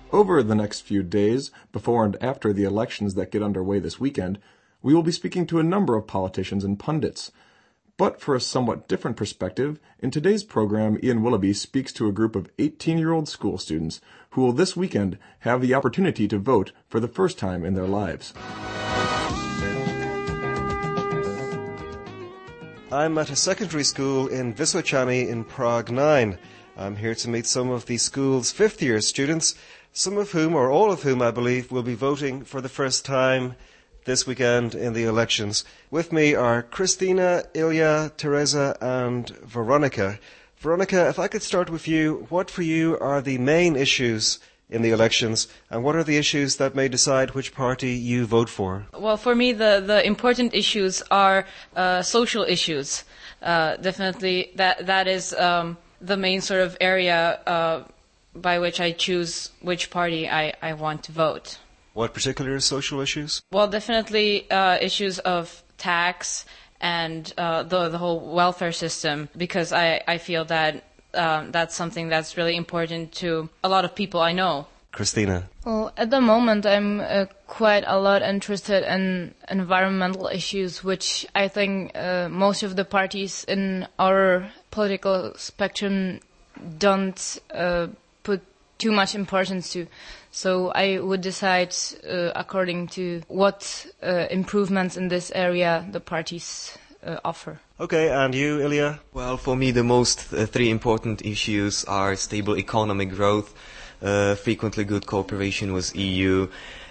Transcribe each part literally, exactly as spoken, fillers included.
Over the next few days, before and after the elections that get underway this weekend, we will be speaking to a number of politicians and pundits. But for a somewhat different perspective, in today's program, Ian Willoughby speaks to a group of eighteen-year-old school students who will this weekend have the opportunity to vote for the first time in their lives. I'm at a secondary school in Vysočany in Prague nine. I'm here to meet some of the school's fifth-year students, some of whom, or all of whom, I believe, will be voting for the first time this weekend in the elections. With me are Christina, Ilya, Teresa, and Veronica. Veronica, if I could start with you, what for you are the main issues in the elections, and what are the issues that may decide which party you vote for? Well, for me, the, the important issues are uh, social issues. Uh, definitely, that that is um, the main sort of area uh, by which I choose which party I, I want to vote. What particular social issues? Well, definitely uh, issues of tax and uh, the the whole welfare system, because I, I feel that um, that's something that's really important to a lot of people I know. Christina. Well, at the moment I'm uh, quite a lot interested in environmental issues, which I think uh, most of the parties in our political spectrum don't uh, put too much importance to. So I would decide uh, according to what uh, improvements in this area the parties uh, offer. Okay, and you, Ilya? Well, for me the most uh, three important issues are stable economic growth, uh, frequently good cooperation with E U,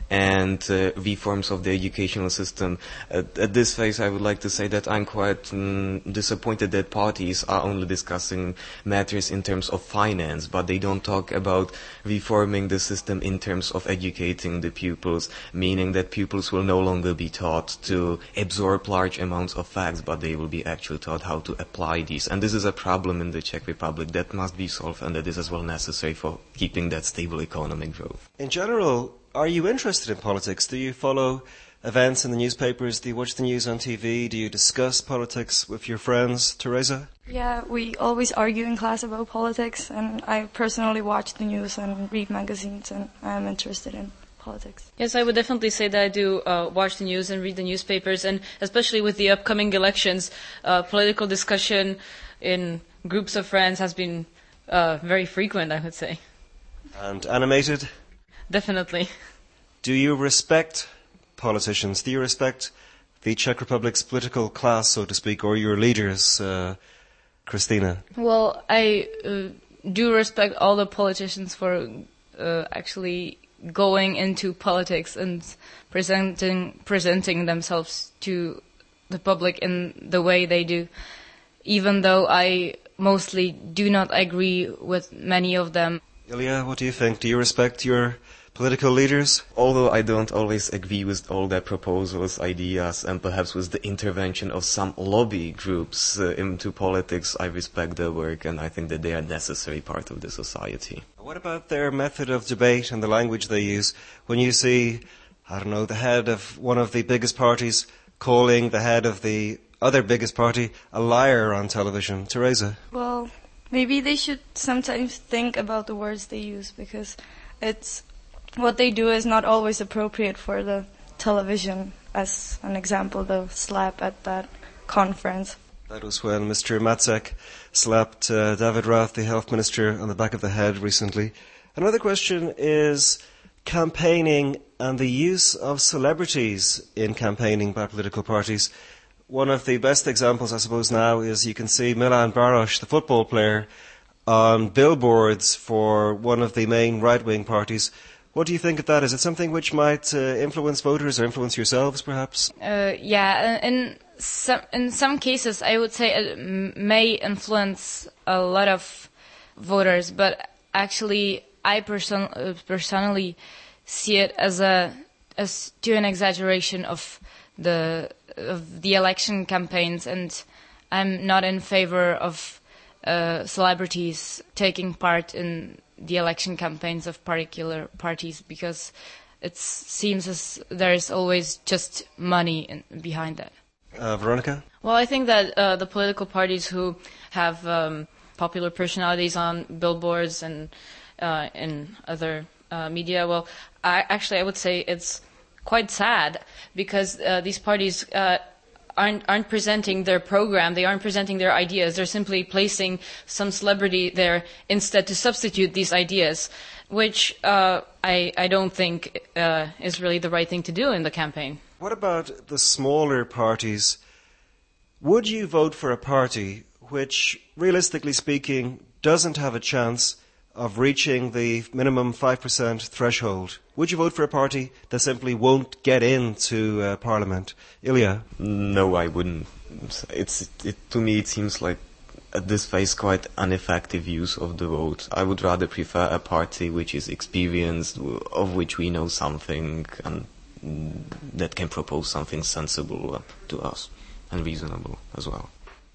and uh, reforms of the educational system. At, at this phase, I would like to say that I'm quite mm, disappointed that parties are only discussing matters in terms of finance, but they don't talk about reforming the system in terms of educating the pupils, meaning that pupils will no longer be taught to absorb large amounts of facts, but they will be actually taught how to apply these. And this is a problem in the Czech Republic that must be solved, and that is as well necessary for keeping that stable economic growth. In general, are you interested in politics? Do you follow events in the newspapers? Do you watch the news on T V? Do you discuss politics with your friends? Teresa? Yeah, we always argue in class about politics, and I personally watch the news and read magazines, and I'm interested in politics. Yes, I would definitely say that I do uh, watch the news and read the newspapers, and especially with the upcoming elections, uh, political discussion in groups of friends has been uh, very frequent, I would say. And animated? Definitely. Do you respect politicians? Do you respect the Czech Republic's political class, so to speak, or your leaders, uh, Christina? Well, I uh, do respect all the politicians for uh, actually going into politics and presenting presenting themselves to the public in the way they do, even though I mostly do not agree with many of them. Ilya, what do you think? Do you respect your political leaders? Although I don't always agree with all their proposals, ideas, and perhaps with the intervention of some lobby groups uh, into politics, I respect their work, and I think that they are a necessary part of the society. What about their method of debate and the language they use? When you see, I don't know, the head of one of the biggest parties calling the head of the other biggest party a liar on television. Teresa? Well, maybe they should sometimes think about the words they use, because it's what they do is not always appropriate for the television. As an example, the slap at that conference. That was when Mister Matzek slapped uh, David Rath, the health minister, on the back of the head recently. Another question is campaigning and the use of celebrities in campaigning by political parties. One of the best examples, I suppose, now is you can see Milan Baros, the football player, on billboards for one of the main right-wing parties. What do you think of that? Is it something which might uh, influence voters or influence yourselves, perhaps? Uh, yeah, in some in some cases, I would say it may influence a lot of voters, but actually, I person- uh, personally see it as a as to an exaggeration of the of the election campaigns, and I'm not in favor of uh, celebrities taking part in the election campaigns of particular parties, because it seems as there is always just money in, behind that. Uh, Veronica? Well, I think that uh, the political parties who have um, popular personalities on billboards and uh, in other uh, media, well, I, actually I would say it's quite sad because uh, these parties uh, aren't, aren't presenting their program, they aren't presenting their ideas, they're simply placing some celebrity there instead to substitute these ideas, which uh, I, I don't think uh, is really the right thing to do in the campaign. What about the smaller parties? Would you vote for a party which, realistically speaking, doesn't have a chance of reaching the minimum five percent threshold? Would you vote for a party that simply won't get into uh, Parliament? Ilya? No, I wouldn't. It's it, to me, it seems like at this phase quite ineffective use of the vote. I would rather prefer a party which is experienced, of which we know something, and that can propose something sensible to us and reasonable as well.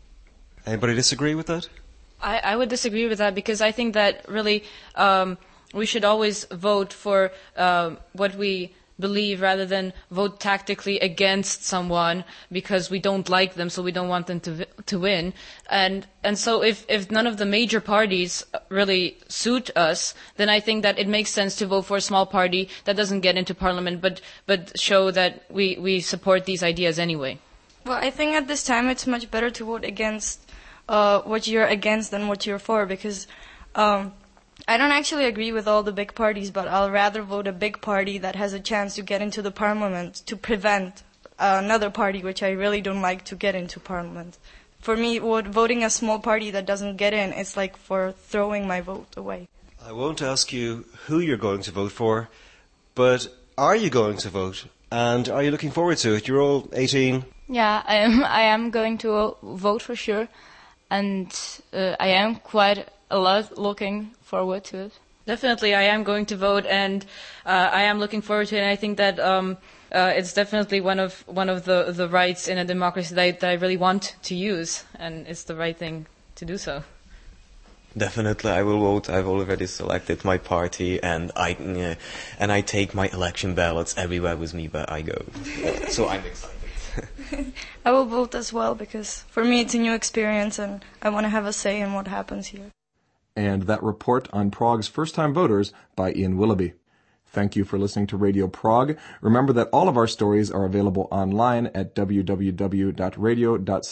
Anybody disagree with that? I, I would disagree with that because I think that really um, we should always vote for uh, what we believe rather than vote tactically against someone because we don't like them, so we don't want them to to win. And and so if, if none of the major parties really suit us, then I think that it makes sense to vote for a small party that doesn't get into Parliament, but but show that we, we support these ideas anyway. Well, I think at this time it's much better to vote against uh, what you're against than what you're for, because um, I don't actually agree with all the big parties, but I'll rather vote a big party that has a chance to get into the Parliament to prevent uh, another party which I really don't like to get into Parliament. For me, what, voting a small party that doesn't get in, it's like for throwing my vote away. I won't ask you who you're going to vote for, but are you going to vote? And are you looking forward to it? You're all eighteen. Yeah, I am. I am going to uh, vote for sure, and uh, I am quite a lot looking forward to it. Definitely, I am going to vote, and uh, I am looking forward to it. And I think that um, uh, it's definitely one of one of the, the rights in a democracy that I, that I really want to use, and it's the right thing to do so. Definitely, I will vote. I've already selected my party, and I uh, and I take my election ballots everywhere with me where I go. So I'm excited. I will vote as well because for me it's a new experience, and I want to have a say in what happens here. And that report on Prague's first-time voters by Ian Willoughby. Thank you for listening to Radio Prague. Remember that all of our stories are available online at w w w dot radio dot